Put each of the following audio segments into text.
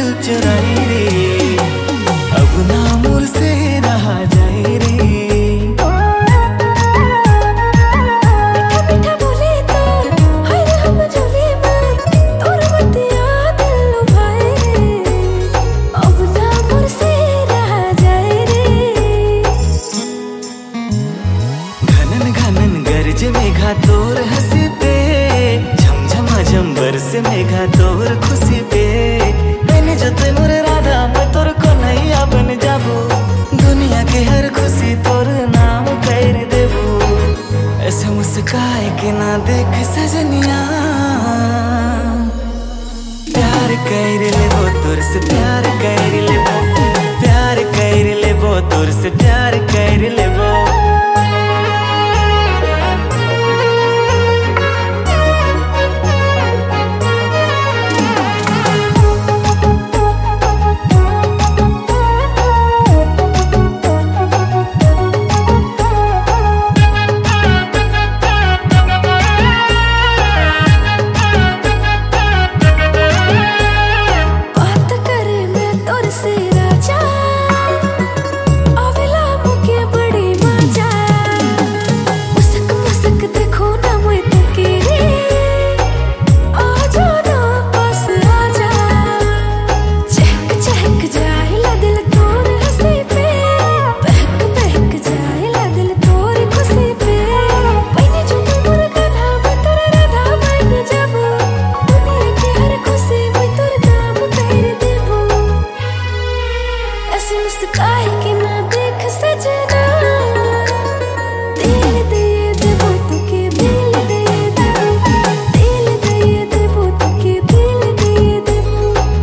चुराई रे, अब ना मोर से रहा जाए रे। मीठा मीठा बोले तोर हाय रे हम जोली मोर, तोर बतिया दिल लुभाए रे, अब ना मोर से रहा जाए रे। घनन घनन गरज मेघा तोर हंसी पे, झमझमा झम्बर से मेघा तोर खुशी पे। मैंने जो ते मोर राधा मैं तोर को नैया बन जाबू, दुनिया के हर खुशी तोर नाम कर देबू। ऐसे मुस्काए के ना देख सजनिया, प्यार कर लेबो तोर से प्यार कर लेबो, प्यार कर लेबो तोर से प्यार कर लेबो। बात करे मैं तोर से राजा, आवेला मुके बड़ी मजा। मुसक मुसक देखो ना मैं तके रे, आजा ना पास आजा। चहक चहक जाएला दिल तोर हंसी पे, बहक बहक जाएला दिल तोर खुशी पे। पहले जो तू मोर गाना मैं तोर राधा बन जाबू, दुनिया की हर खुशी मैं तोर नाम कर देबू। ऐसे मुस्काए के ना देख सजना, दिल दे देबो तुके दिल दे देबो, दिल दे देबो तुके दिल दे देबो।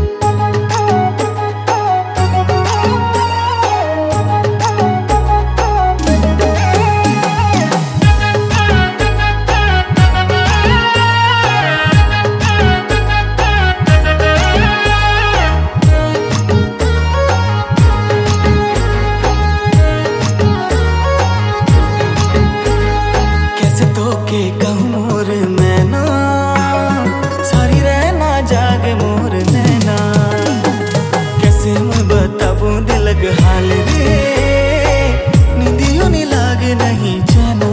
कैसे तो के कहूँ मोर मैना, सारी रहना जाग मोर नैना। कैसे मैं बताबू दिल के हाल रे, नींदियों नी लाग नहीं जाना।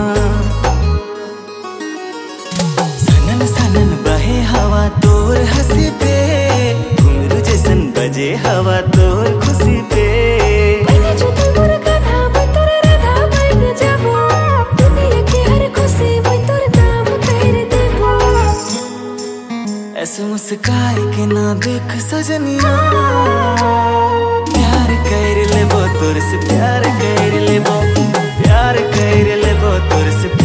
सनन सनन बहे हवा तोर हंसी पे, घुंघरू जैसन बजे हवा तोर खुशी पे। पहले जो तू मोर गाना मैं तोर राधा बन जाबू, दुनिया की हर खुशी मैं तोर नाम कर देबू। ऐसे मुस्काए के ना देख सजनिया, प्यार कर लेबो तोर से प्यार कर लेबो, प्यार कर लेबो तोर से।